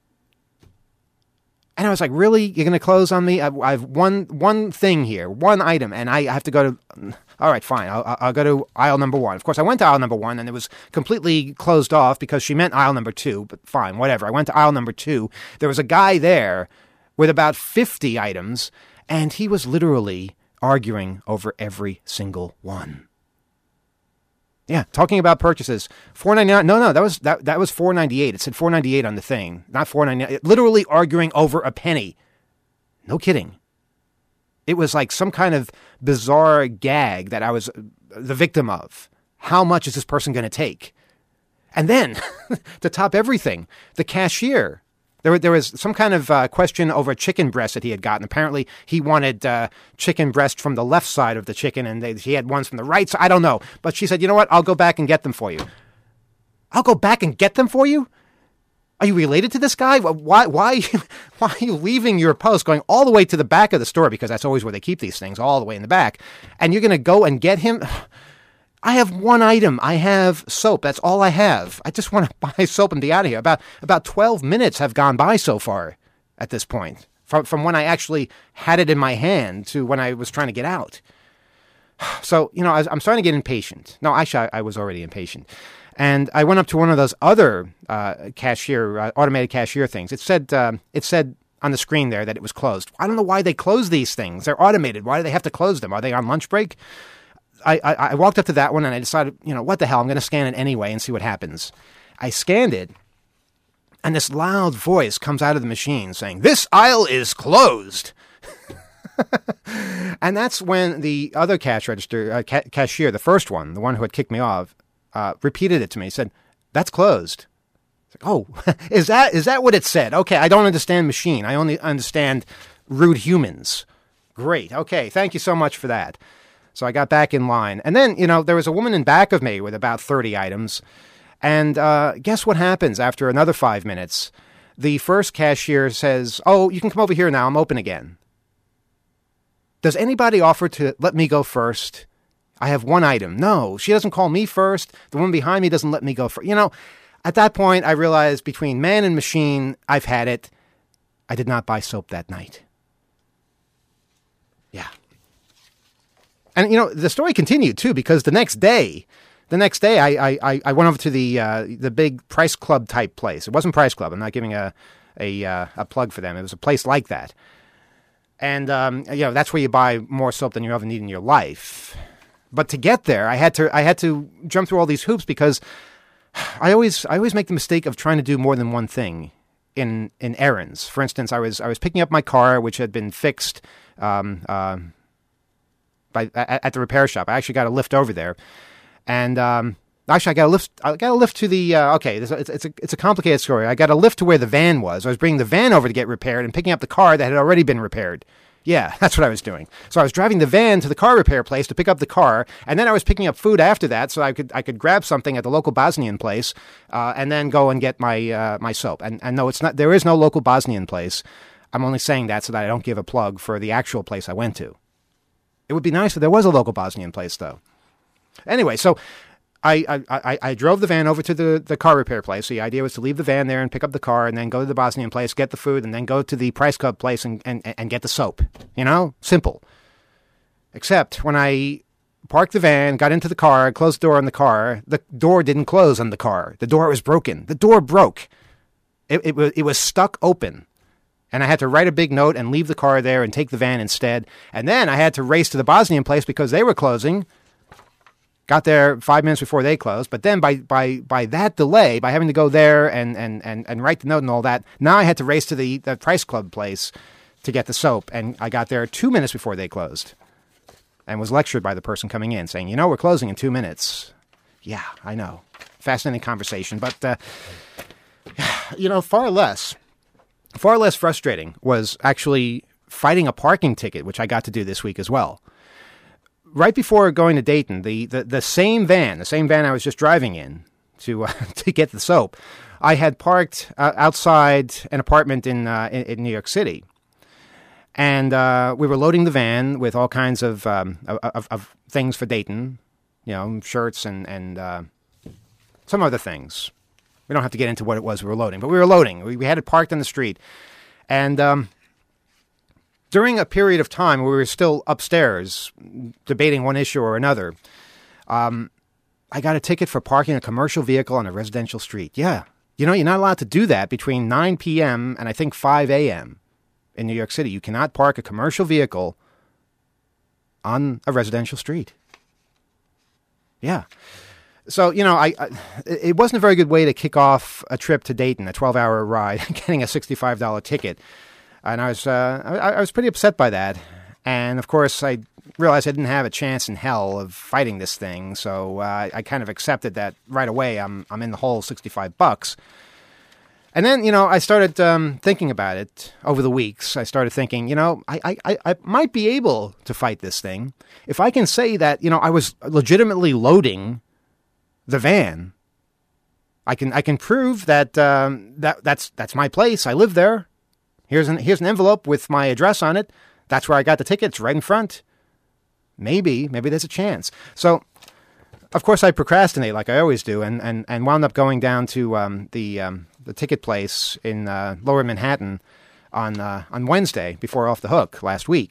And I was like, "Really? You're going to close on me? I, I have one one thing here, one item, and I have to go to. All right, fine. I'll, I'll go to aisle number one." Of course, I went to aisle number one, and it was completely closed off because she meant aisle number two. But fine, whatever. I went to aisle number two. There was a guy there with about fifty items, and he was literally arguing over every single one. Yeah, talking about purchases. four ninety-nine. No, no, that was that that was four ninety-eight. It said four ninety-eight on the thing, not four ninety-nine. Literally arguing over a penny. No kidding. It was like some kind of bizarre gag that I was the victim of. How much is this person going to take? And then, to top everything, the cashier. There, there was some kind of uh, question over chicken breast that he had gotten. Apparently, he wanted uh, chicken breast from the left side of the chicken, and they, he had ones from the right side. I don't know. But she said, "You know what? I'll go back and get them for you." I'll go back and get them for you? Are you related to this guy? Why, why, why are you leaving your post going all the way to the back of the store? Because that's always where they keep these things, all the way in the back. And you're going to go and get him? I have one item. I have soap. That's all I have. I just want to buy soap and be out of here. About about twelve minutes have gone by so far at this point, from from when I actually had it in my hand to when I was trying to get out. So, you know, I, I'm starting to get impatient. No, actually, I, I was already impatient. And I went up to one of those other uh, cashier, uh, automated cashier things. It said uh, it said on the screen there that it was closed. I don't know why they close these things. They're automated. Why do they have to close them? Are they on lunch break? I, I, I walked up to that one and I decided, you know, what the hell? I'm going to scan it anyway and see what happens. I scanned it, and this loud voice comes out of the machine saying, "This aisle is closed." And that's when the other cash register uh, ca- cashier, the first one, the one who had kicked me off, uh, repeated it to me. He said, "That's closed." Like, oh, is that is that what it said? Okay, I don't understand machine. I only understand rude humans. Great. Okay, thank you so much for that. So I got back in line. And then, you know, there was a woman in back of me with about thirty items. And uh, guess what happens after another five minutes? The first cashier says, "Oh, you can come over here now. I'm open again." Does anybody offer to let me go first? I have one item. No, she doesn't call me first. The woman behind me doesn't let me go first. You know, at that point, I realized between man and machine, I've had it. I did not buy soap that night. Yeah. And, you know, the story continued, too, because the next day, the next day, I I, I went over to the uh, the big Price Club type place. It wasn't Price Club. I'm not giving a a, uh, a plug for them. It was a place like that. And, um, you know, that's where you buy more soap than you ever need in your life. But to get there, I had to I had to jump through all these hoops because I always I always make the mistake of trying to do more than one thing in in errands. For instance, I was I was picking up my car, which had been fixed um, uh, by at, at the repair shop. I actually got a lift over there, and um, actually I got a lift. I got a lift to the. Uh, okay, it's, it's a it's a complicated story. I got a lift to where the van was. I was bringing the van over to get repaired and picking up the car that had already been repaired. Yeah, that's what I was doing. So I was driving the van to the car repair place to pick up the car, and then I was picking up food after that, so I could I could grab something at the local Bosnian place, uh, and then go and get my uh, my soap. And and no, it's not. There is no local Bosnian place. I'm only saying that so that I don't give a plug for the actual place I went to. It would be nice if there was a local Bosnian place, though. Anyway, so I, I, I, I drove the van over to the, the car repair place. The idea was to leave the van there and pick up the car and then go to the Bosnian place, get the food, and then go to the Price Club place and, and, and get the soap. You know? Simple. Except when I parked the van, got into the car, closed the door on the car, the door didn't close on the car. The door was broken. The door broke. It, it, was, it was stuck open. And I had to write a big note and leave the car there and take the van instead. And then I had to race to the Bosnian place because they were closing. Got there five minutes before they closed. But then by by by that delay, by having to go there and, and, and, and write the note and all that, now I had to race to the, the Price Club place to get the soap. And I got there two minutes before they closed and was lectured by the person coming in saying, you know, we're closing in two minutes. Yeah, I know. Fascinating conversation. But, uh, you know, far less, far less frustrating was actually fighting a parking ticket, which I got to do this week as well. Right before going to Dayton, the, the, the same van, the same van I was just driving in to uh, to get the soap, I had parked uh, outside an apartment in, uh, in in New York City, and uh, we were loading the van with all kinds of um, of, of things for Dayton, you know, shirts and and uh, some other things. We don't have to get into what it was we were loading, but we were loading. We, we had it parked on the street, and um, during a period of time where we were still upstairs debating one issue or another, um, I got a ticket for parking a commercial vehicle on a residential street. Yeah. You know, you're not allowed to do that between nine p.m. and I think five a.m. in New York City. You cannot park a commercial vehicle on a residential street. Yeah. So, you know, I, I it wasn't a very good way to kick off a trip to Dayton, a twelve-hour ride, getting a sixty-five dollars ticket. And I was uh, I, I was pretty upset by that. And, of course, I realized I didn't have a chance in hell of fighting this thing. So uh, I kind of accepted that right away. I'm I'm in the hole sixty-five bucks. And then, you know, I started um, thinking about it over the weeks. I started thinking, you know, I, I, I might be able to fight this thing if I can say that, you know, I was legitimately loading the van. I can I can prove that um, that that's that's my place. I live there. Here's an here's an envelope with my address on it. That's where I got the tickets, right in front. Maybe, maybe there's a chance. So, of course, I procrastinate like I always do, and and, and wound up going down to um, the um, the ticket place in uh, Lower Manhattan on uh, on Wednesday before Off the Hook last week.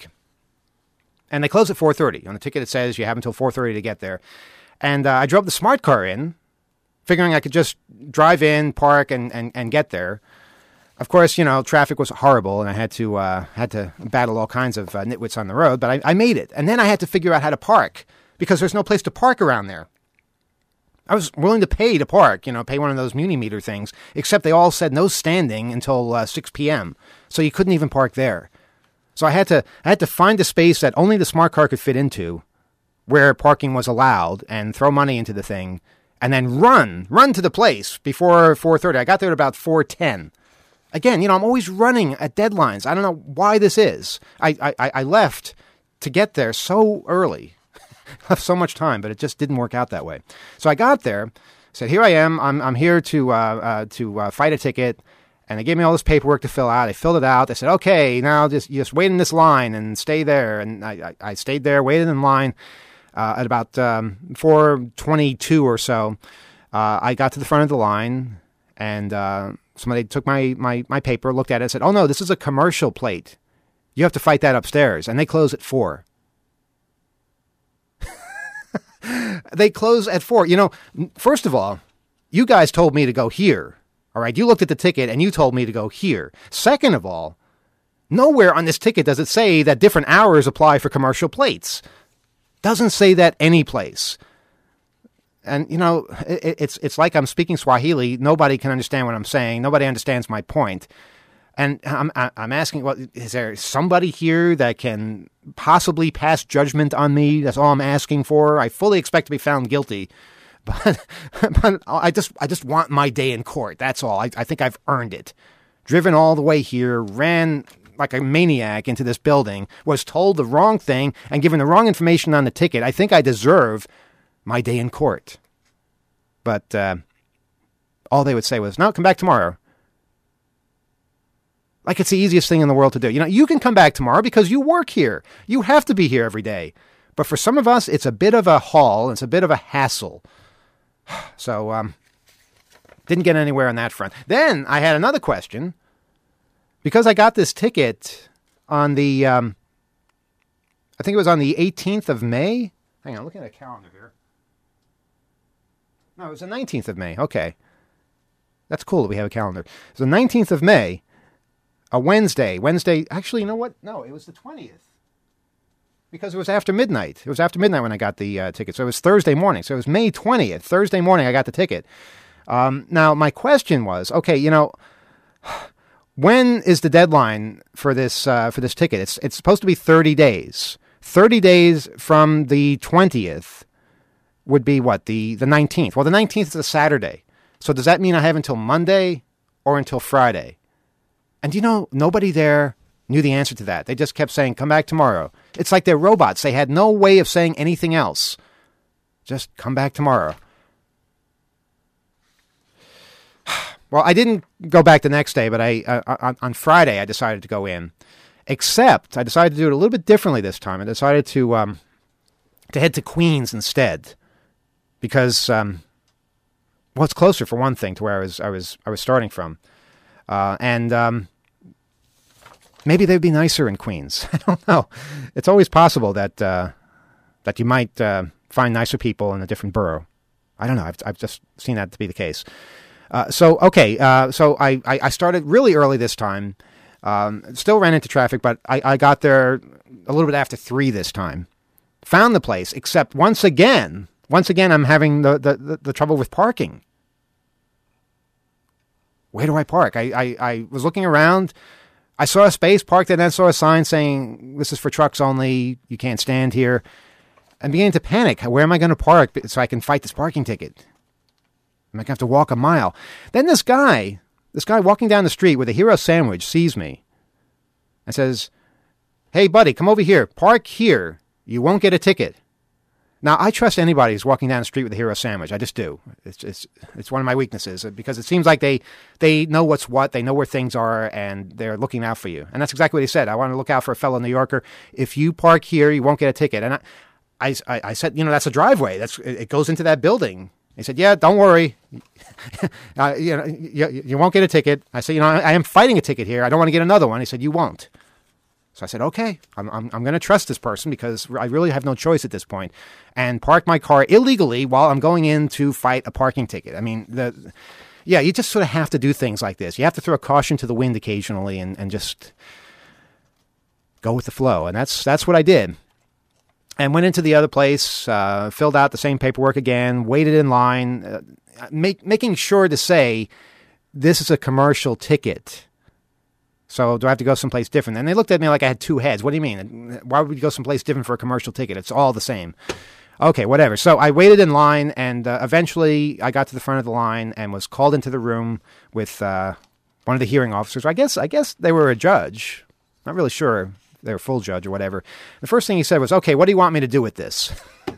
And they close at four thirty. On the ticket it says you have until four thirty to get there. And uh, I drove the smart car in, figuring I could just drive in, park, and, and, and get there. Of course, you know, traffic was horrible, and I had to uh, had to battle all kinds of uh, nitwits on the road, but I, I made it. And then I had to figure out how to park, because there's no place to park around there. I was willing to pay to park, you know, pay one of those Muni meter things, except they all said no standing until uh, six p.m., so you couldn't even park there. So I had to I had to find a space that only the smart car could fit into, where parking was allowed, and throw money into the thing, and then run, run to the place before four thirty. I got there at about four ten. Again, you know, I'm always running at deadlines. I don't know why this is. I, I, I left to get there so early, left so much time, but it just didn't work out that way. So I got there, said, here I am. I'm I'm here to uh, uh, to uh, fight a ticket. And they gave me all this paperwork to fill out. I filled it out. They said, okay, now just just wait in this line and stay there. And I, I, I stayed there, waited in line. Uh, at about um, four twenty-two or so, uh, I got to the front of the line, and uh, somebody took my, my, my paper, looked at it, and said, oh, no, this is a commercial plate. You have to fight that upstairs. And they close at four. They close at four. You know, first of all, you guys told me to go here. All right, you looked at the ticket, and you told me to go here. Second of all, nowhere on this ticket does it say that different hours apply for commercial plates. Doesn't say that any place. And, you know, it, it's it's like I'm speaking Swahili. Nobody can understand what I'm saying. Nobody understands my point. And I'm I'm asking, well, is there somebody here that can possibly pass judgment on me? That's all I'm asking for. I fully expect to be found guilty. But, but I just I just want my day in court. That's all. I, I think I've earned it. Driven all the way here, ran like a maniac into this building, was told the wrong thing and given the wrong information on the ticket, I think I deserve my day in court. But uh, all they would say was, no, come back tomorrow. Like it's the easiest thing in the world to do. You know, you can come back tomorrow because you work here. You have to be here every day. But for some of us, it's a bit of a haul. It's a bit of a hassle. So, um, didn't get anywhere on that front. Then I had another question. Because I got this ticket on the, um, I think it was on the eighteenth of May. Hang on, I'm looking at a calendar here. No, it was the nineteenth of May. Okay. That's cool that we have a calendar. It's the nineteenth of May, a Wednesday. Wednesday, actually, you know what? No, it was the twentieth. Because it was after midnight. It was after midnight when I got the uh, ticket. So it was Thursday morning. So it was May twentieth. Thursday morning I got the ticket. Um, now, my question was, okay, you know, when is the deadline for this uh, for this ticket? It's it's supposed to be thirty days. thirty days from the twentieth would be what? The, the nineteenth. Well, the nineteenth is a Saturday. So does that mean I have until Monday or until Friday? And you know, nobody there knew the answer to that. They just kept saying, come back tomorrow. It's like they're robots. They had no way of saying anything else. Just come back tomorrow. Well, I didn't go back the next day, but I uh, on, on Friday I decided to go in. Except I decided to do it a little bit differently this time. I decided to um, to head to Queens instead, because um, well, it's closer for one thing to where I was I was I was starting from, uh, and um, maybe they'd be nicer in Queens. I don't know. It's always possible that uh, that you might uh, find nicer people in a different borough. I don't know. I've I've just seen that to be the case. Uh, so, okay, uh, so I, I, I started really early this time, um, still ran into traffic, but I, I got there a little bit after three this time, found the place, except once again, once again, I'm having the, the, the, the trouble with parking. Where do I park? I, I, I was looking around, I saw a space, parked, and then saw a sign saying, this is for trucks only, you can't stand here. I'm beginning to panic. Where am I going to park so I can fight this parking ticket? I'm going to have to walk a mile. Then this guy, this guy walking down the street with a hero sandwich sees me and says, hey, buddy, come over here. Park here. You won't get a ticket. Now, I trust anybody who's walking down the street with a hero sandwich. I just do. It's it's, it's one of my weaknesses because it seems like they, they know what's what. They know where things are, and they're looking out for you. And that's exactly what he said. I want to look out for a fellow New Yorker. If you park here, you won't get a ticket. And I, I, I said, you know, that's a driveway. That's it goes into that building. He said, yeah, don't worry. uh, you know, you, you won't get a ticket. I said, you know, I, I am fighting a ticket here. I don't want to get another one. He said, you won't. So I said, okay, I'm I'm, I'm going to trust this person because I really have no choice at this point, and park my car illegally while I'm going in to fight a parking ticket. I mean, the yeah, you just sort of have to do things like this. You have to throw caution to the wind occasionally and, and just go with the flow. And that's that's what I did. And went into the other place, uh, filled out the same paperwork again, waited in line, uh, make, making sure to say, this is a commercial ticket. So do I have to go someplace different? And they looked at me like I had two heads. What do you mean? Why would you go someplace different for a commercial ticket? It's all the same. Okay, whatever. So I waited in line, and uh, eventually I got to the front of the line and was called into the room with uh, one of the hearing officers. I guess I guess they were a judge. Not really sure. They were full judge or whatever. The first thing he said was, okay, what do you want me to do with this?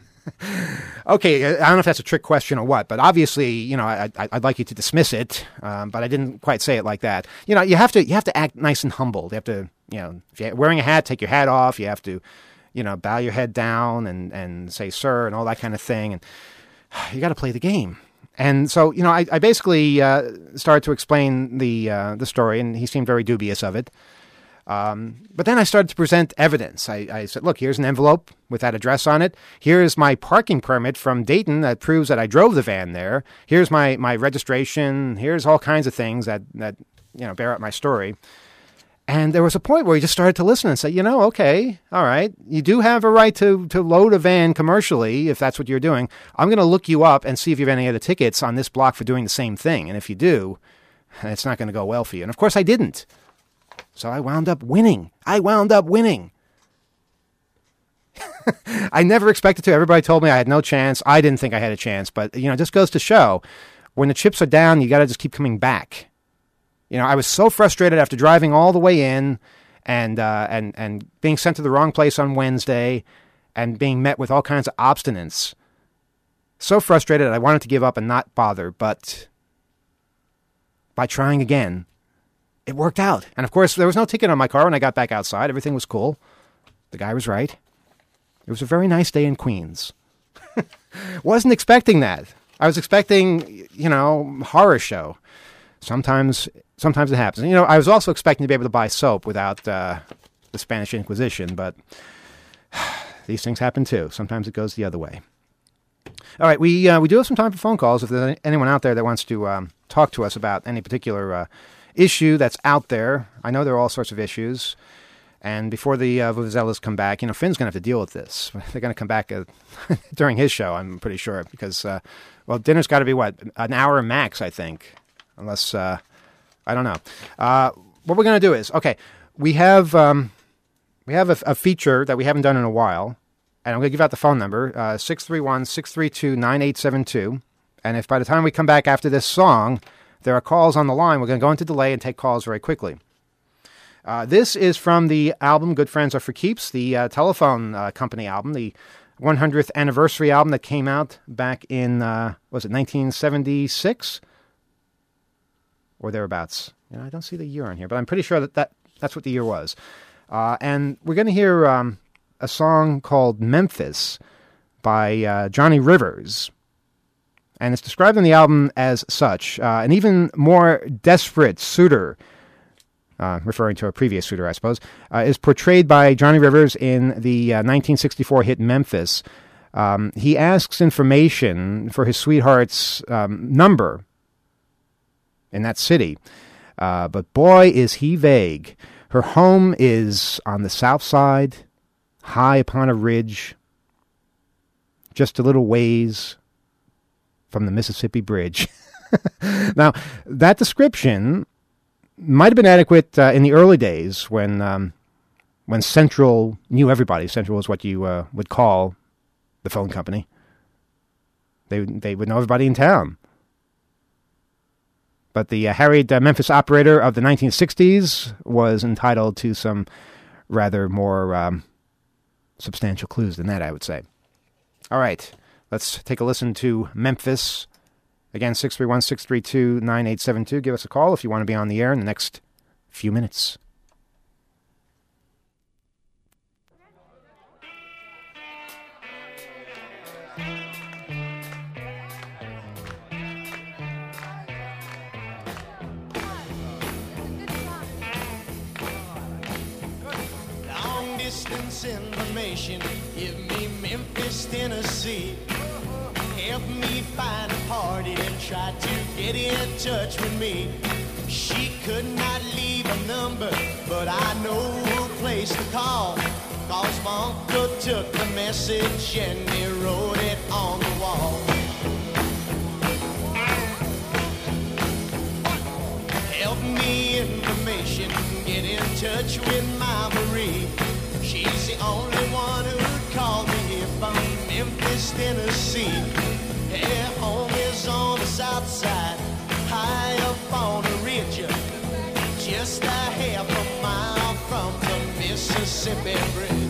Okay, I don't know if that's a trick question or what, but obviously, you know, I, I, I'd like you to dismiss it, um, but I didn't quite say it like that. You know, you have to you have to act nice and humble. You have to, you know, if you're wearing a hat, take your hat off. You have to, you know, bow your head down and, and say, sir, and all that kind of thing. And you got to play the game. And so, you know, I, I basically uh, started to explain the uh, the story, and he seemed very dubious of it. Um, but then I started to present evidence. I, I said, look, here's an envelope with that address on it. Here's my parking permit from Dayton that proves that I drove the van there. Here's my, my registration. Here's all kinds of things that, that, you know, bear out my story. And there was a point where he just started to listen and say, you know, okay, all right, you do have a right to, to load a van commercially if that's what you're doing. I'm going to look you up and see if you have any other tickets on this block for doing the same thing. And if you do, it's not going to go well for you. And of course I didn't. So I wound up winning. I wound up winning. I never expected to. Everybody told me I had no chance. I didn't think I had a chance. But, you know, it just goes to show when the chips are down, you got to just keep coming back. You know, I was so frustrated after driving all the way in and uh, and and being sent to the wrong place on Wednesday, and being met with all kinds of obstinance. So frustrated, I wanted to give up and not bother, but by trying again, it worked out. And of course, there was no ticket on my car when I got back outside. Everything was cool. The guy was right. It was a very nice day in Queens. Wasn't expecting that. I was expecting, you know, horror show. Sometimes, sometimes it happens. You know, I was also expecting to be able to buy soap without uh, the Spanish Inquisition, but these things happen too. Sometimes it goes the other way. All right, we uh, we do have some time for phone calls. If there's anyone out there that wants to um, talk to us about any particular uh, issue that's out there, I know there are all sorts of issues. And before the uh, Vuvuzelas come back, you know, Finn's going to have to deal with this. They're going to come back uh, during his show, I'm pretty sure, because, uh, well, dinner's got to be, what, an hour max, I think, unless, uh, I don't know. Uh, what we're going to do is, okay, we have um, we have a, a feature that we haven't done in a while, and I'm going to give out the phone number, uh, six three one, six three two, nine eight seven two, and if by the time we come back after this song, there are calls on the line, we're going to go into delay and take calls very quickly. Uh, this is from the album Good Friends Are for Keeps, the uh, Telephone uh, Company album, the one hundredth anniversary album that came out back in, uh, was it nineteen seventy-six? Or thereabouts. You know, I don't see the year on here, but I'm pretty sure that, that that's what the year was. Uh, and we're going to hear um, a song called Memphis by uh, Johnny Rivers. And it's described in the album as such. Uh, an even more desperate suitor, Uh, referring to a previous suitor, I suppose, uh, is portrayed by Johnny Rivers in the uh, nineteen sixty-four hit Memphis. Um, he asks information for his sweetheart's um, number in that city. Uh, but boy, is he vague. Her home is on the south side, high upon a ridge, just a little ways from the Mississippi Bridge. Now, that description might have been adequate uh, in the early days when um, when Central knew everybody. Central was what you uh, would call the phone company. They they would know everybody in town. But the uh, harried uh, Memphis operator of the nineteen sixties was entitled to some rather more um, substantial clues than that, I would say. All right, let's take a listen to Memphis. Again, six three one, six three two, nine eight seven two. Give us a call if you want to be on the air in the next few minutes. Long distance information, give me Memphis, Tennessee. Help me find a party and try to get in touch with me. She could not leave a number, but I know a place to call. Cause my uncle took the message and he wrote it on the wall. Help me information, get in touch with my Marie. She's the only one who'd call me here from Memphis, Tennessee. Her home is on the south side, high up on a ridge, just a half a mile from the Mississippi Bridge.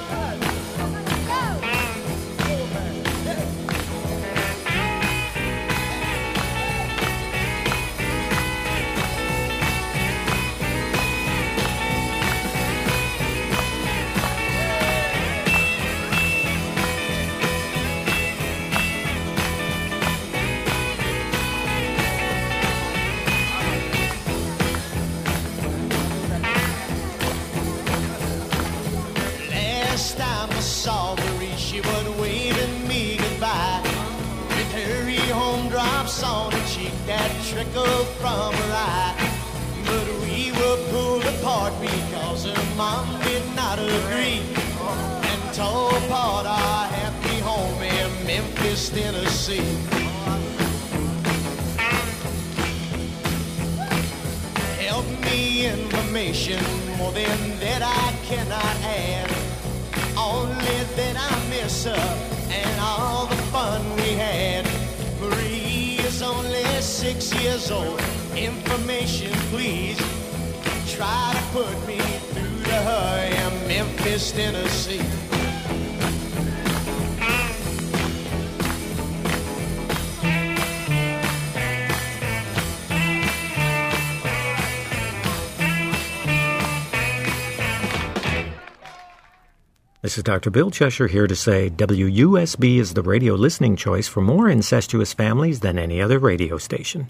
On a cheek that trickled from her eye. But we were pulled apart because her mom did not agree and tore apart our happy home in Memphis, Tennessee. Help me information, more than that I cannot add. Only that I miss her and all the fun we had. Marie is only six years old. Information, please. Try to put me through Memphis, Tennessee. This is Doctor Bill Cheshire here to say W U S B is the radio listening choice for more incestuous families than any other radio station.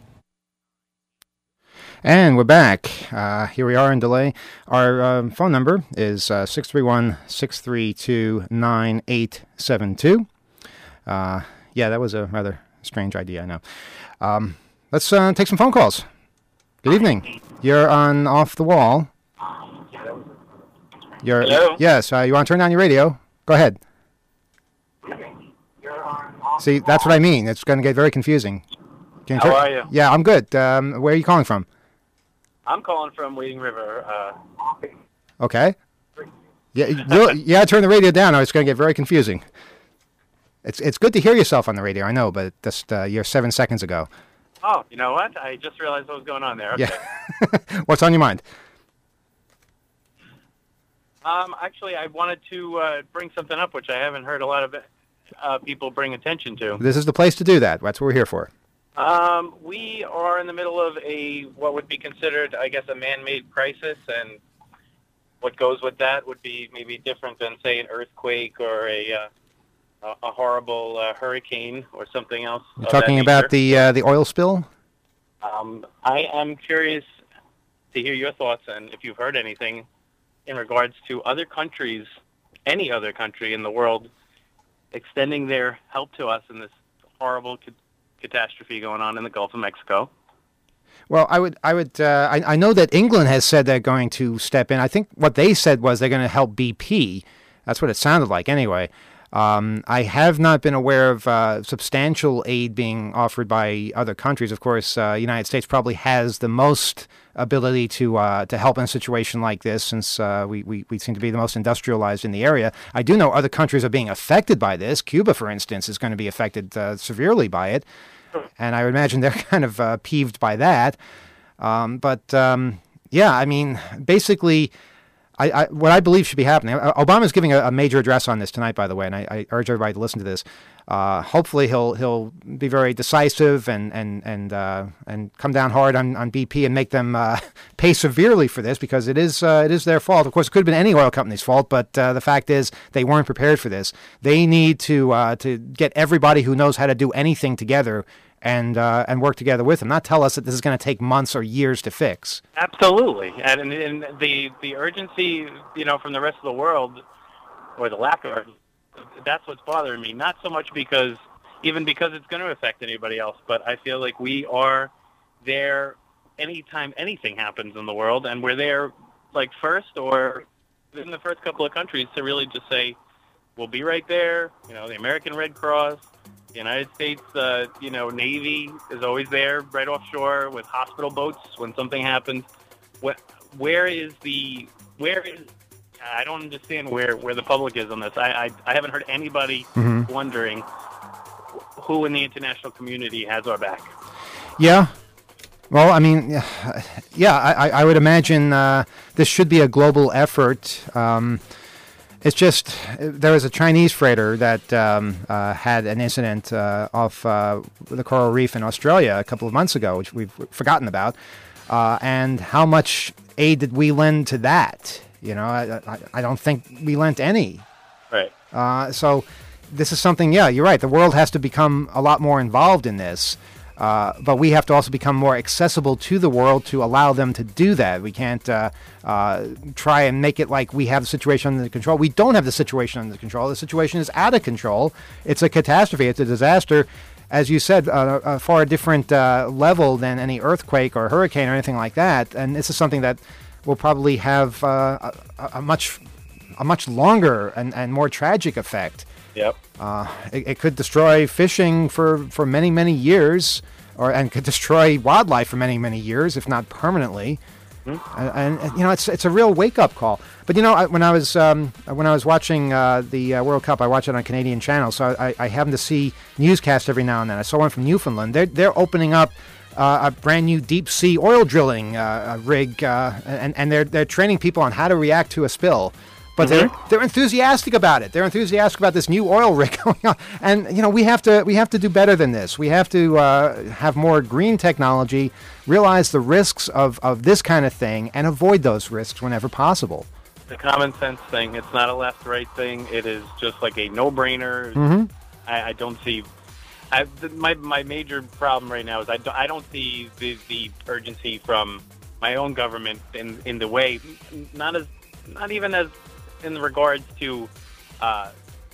And we're back. Uh, here we are in delay. Our um, phone number is uh, six three one, six three two, nine eight seven two. Uh, yeah, that was a rather strange idea, I know. Um, let's uh, take some phone calls. Good evening. You're on Off the Wall. You're, Hello? Yes, uh, you want to turn down your radio? Go ahead. See, that's what I mean. It's going to get very confusing. Can you How turn- are you? Yeah, I'm good. Um, where are you calling from? I'm calling from Wading River. Uh, Okay. Yeah, you really, yeah. Turn the radio down, or it's going to get very confusing. It's it's good to hear yourself on the radio, I know, but just uh, you're seven seconds ago. oh, you know what? I just realized what was going on there. Okay. Yeah. What's on your mind? Um, actually, I wanted to uh, bring something up, which I haven't heard a lot of uh, people bring attention to. This is the place to do that. That's what we're here for. Um, we are in the middle of a what would be considered, I guess, a man-made crisis, and what goes with that would be maybe different than, say, an earthquake or a uh, a horrible uh, hurricane or something else. You're of that talking about nature. the uh, the oil spill? Um, I am curious to hear your thoughts and if you've heard anything in regards to other countries, any other country in the world, extending their help to us in this horrible ca- catastrophe going on in the Gulf of Mexico. Well, I would, I would, uh, I, I know that England has said they're going to step in. I think what they said was they're going to help B P. That's what it sounded like, anyway. Um, I have not been aware of uh, substantial aid being offered by other countries. Of course, uh, the United States probably has the most ability to uh, to help in a situation like this, since uh, we, we, we seem to be the most industrialized in the area. I do know other countries are being affected by this. Cuba, for instance, is going to be affected uh, severely by it, and I would imagine they're kind of uh, peeved by that. Um, but, um, yeah, I mean, basically... I, I, what I believe should be happening. Obama's giving a, a major address on this tonight, by the way, and I, I urge everybody to listen to this. Uh, hopefully, he'll he'll be very decisive and and and uh, and come down hard on, on B P and make them uh, pay severely for this, because it is uh, it is their fault. Of course, it could have been any oil company's fault, but uh, the fact is they weren't prepared for this. They need to uh, to get everybody who knows how to do anything together and uh, and work together with them. Not tell us that this is going to take months or years to fix. Absolutely, and, and, and the the urgency, you know, from the rest of the world, or the lack of, that's what's bothering me. Not so much because, even because it's going to affect anybody else, but I feel like we are there anytime anything happens in the world, and we're there like first or in the first couple of countries to really just say, we'll be right there. You know, the American Red Cross. The United States, uh, you know, Navy is always there, right offshore, with hospital boats when something happens. What, where is the, where is, I don't understand where, where the public is on this. I, I, I haven't heard anybody Mm-hmm. wondering who in the international community has our back. Yeah. Well, I mean, yeah, I, I would imagine uh, this should be a global effort. Um, It's just, there was a Chinese freighter that um, uh, had an incident uh, off uh, the coral reef in Australia a couple of months ago, which we've forgotten about. Uh, and how much aid did we lend to that? You know, I, I, I don't think we lent any. Right. Uh, so this is something, yeah, you're right. The world has to become a lot more involved in this. Uh, but we have to also become more accessible to the world to allow them to do that. We can't uh, uh, try and make it like we have the situation under control. We don't have the situation under control. The situation is out of control. It's a catastrophe. It's a disaster. As you said, uh, a far different uh, level than any earthquake or hurricane or anything like that. And this is something that will probably have uh, a, a much a much longer and, and more tragic effect. Yep. Uh, it, it could destroy fishing for, for many, many years, or and could destroy wildlife for many, many years, if not permanently. Mm-hmm. And, and you know, it's it's a real wake up call. But you know, I, when I was um, when I was watching uh, the uh, World Cup, I watch it on a Canadian channel, so I, I happen to see newscasts every now and then. I saw one from Newfoundland. They're they're opening up uh, a brand new deep sea oil drilling uh, rig, uh, and and they're they're training people on how to react to a spill. But Mm-hmm. they're they're enthusiastic about it. They're enthusiastic about this new oil rig going on. And you know, we have to we have to do better than this. We have to uh, have more green technology, realize the risks of, of this kind of thing, and avoid those risks whenever possible. The common sense thing. It's not a left-right thing. It is just like a no-brainer. Mm-hmm. I, I don't see. I, the, my my major problem right now is I, do, I don't see the, the urgency from my own government in in the way, not as not even as in regards to uh,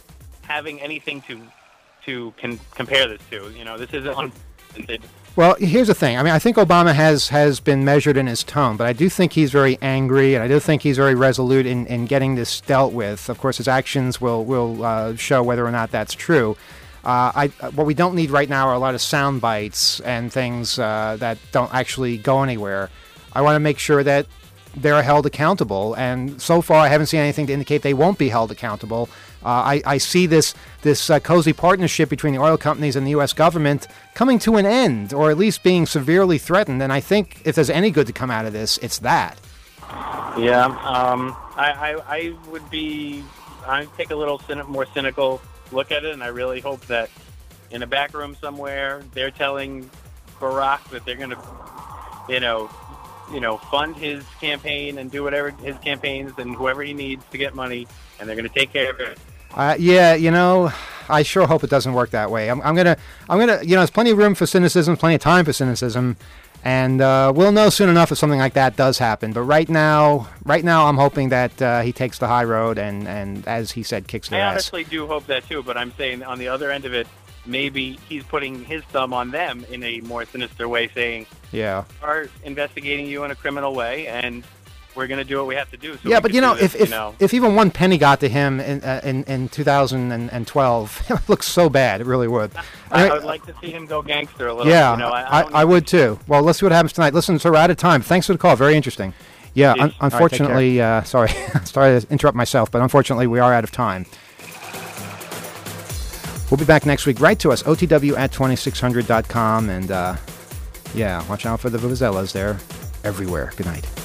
having anything to to con- compare this to. You know, this isn't unprecedented. Well, here's the thing. I mean, I think Obama has, has been measured in his tone, but I do think he's very angry, and I do think he's very resolute in, in getting this dealt with. Of course, his actions will will uh, show whether or not that's true. Uh, I, what we don't need right now are a lot of sound bites and things uh, that don't actually go anywhere. I want to make sure that they're held accountable, and so far I haven't seen anything to indicate they won't be held accountable. Uh, I, I see this this uh, cozy partnership between the oil companies and the U S government coming to an end, or at least being severely threatened, and I think if there's any good to come out of this, it's that. Yeah, um, I, I, I would be, I'd take a little cyni- more cynical look at it, and I really hope that in a back room somewhere, they're telling Barack that they're going to, you know, you know, fund his campaign and do whatever his campaigns and whoever he needs to get money, and they're going to take care of it. Uh, yeah, you know, I sure hope it doesn't work that way. I'm, I'm gonna, I'm gonna, you know, there's plenty of room for cynicism, plenty of time for cynicism, and uh, we'll know soon enough if something like that does happen. But right now, right now, I'm hoping that uh, he takes the high road and, and, as he said, kicks their I ass. honestly do hope that too, but I'm saying on the other end of it, maybe he's putting his thumb on them in a more sinister way, saying, Yeah. "Are investigating you in a criminal way, and we're going to do what we have to do." So Yeah, we but can you know, do this, if if, you know. if even one penny got to him in uh, in, in two thousand twelve, it looks so bad. It really would. I, mean, I would like to see him go gangster a little. Yeah, you know, I, I, I, don't I would too. Well, let's see what happens tonight. Listen, so we're out of time. Thanks for the call. Very interesting. Yeah, un- All right, take unfortunately, uh, sorry, sorry to interrupt myself, but unfortunately, we are out of time. We'll be back next week. Write to us, O T W at twenty-six hundred dot com, and uh, yeah, watch out for the Vuvuzelas. They're everywhere. Good night.